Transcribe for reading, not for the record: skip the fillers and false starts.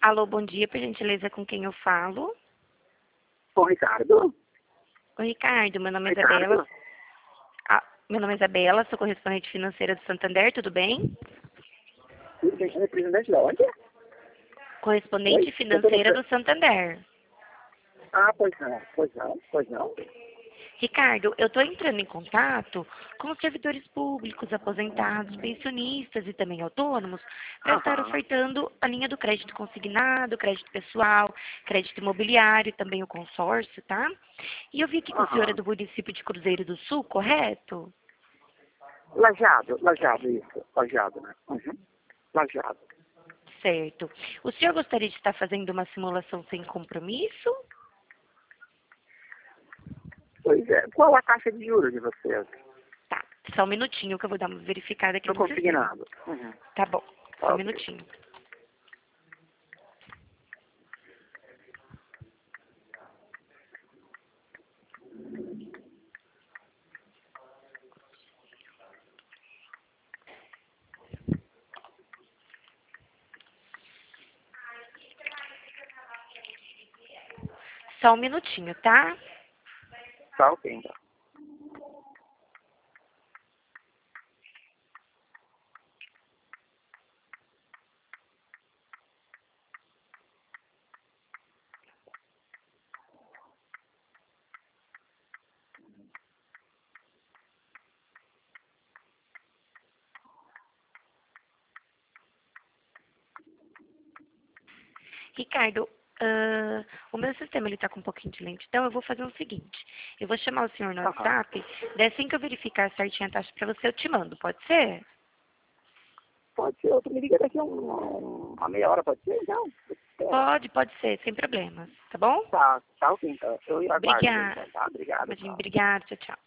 Alô, bom dia, por gentileza, com quem eu falo? Com o Ricardo? Oi, Ricardo, meu nome é Ricardo? Isabela. Meu nome é Isabela, sou correspondente financeira do Santander, tudo bem? Representante da onde? Correspondente Oi? financeira do Santander. Ah, pois não. Ricardo, eu estou entrando em contato com os servidores públicos, aposentados, pensionistas e também autônomos para estar Aham. ofertando a linha do crédito consignado, crédito pessoal, crédito imobiliário e também o consórcio, tá? E eu vi aqui que o senhor é Aham. do município de Cruzeiro do Sul, correto? Lajado, isso. Lajado, né? Uhum. Lajado. Certo. O senhor gostaria de estar fazendo uma simulação sem compromisso? Pois é. Qual a taxa de juros de vocês? Tá, só um minutinho que eu vou dar uma verificada aqui Não no sistema. consignado. Uhum. Tá bom, só um Ok. minutinho. Só um minutinho, tá? Tá ok, então. Ricardo, o meu sistema ele tá com um pouquinho de lentidão, eu vou fazer o seguinte. Eu vou chamar o senhor no Aham. WhatsApp, daí assim que eu verificar certinho a taxa pra você, eu te mando, pode ser? Pode ser. Outro me liga daqui a uma meia hora, pode ser? Não. Espera. Pode ser, sem problemas, tá bom? Tá ok, então. Eu aguardo, Obrigada, então, tá? Obrigado, tchau. obrigada, tchau, tchau.